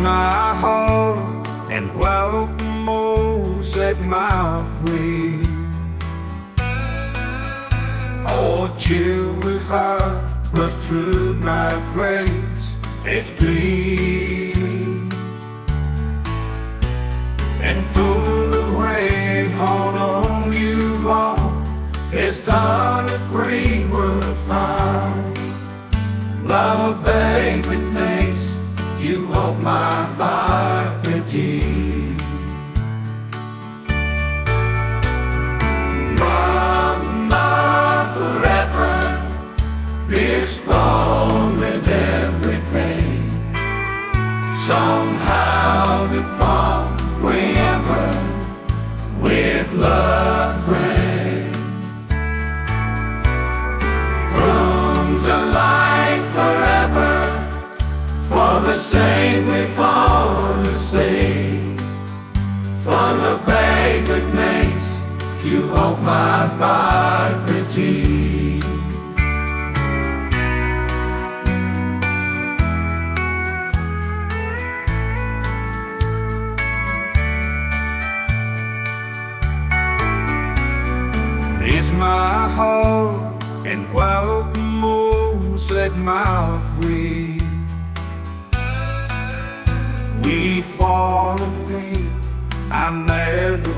my heart, and welcome all set my free. All chill with heart, but through my praise it's bleed. And through the rain, hold on you all, it's done a free world find. Love, baby, thanks, you hold my life indeed. Mama, forever, respond in everything. Somehow to fall wherever, with love, friend. From the light forever, for the same we fall the same. From the bay that makes you hold my liberty. It's my heart, and welcome all set my free. We fall away, I never